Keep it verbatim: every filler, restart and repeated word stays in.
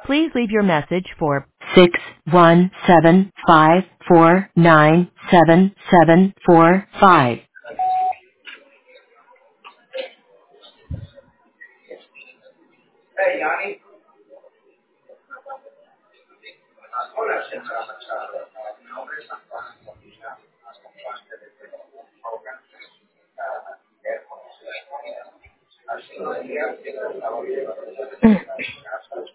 Please leave your message for six one seven five four nine seven seven four five.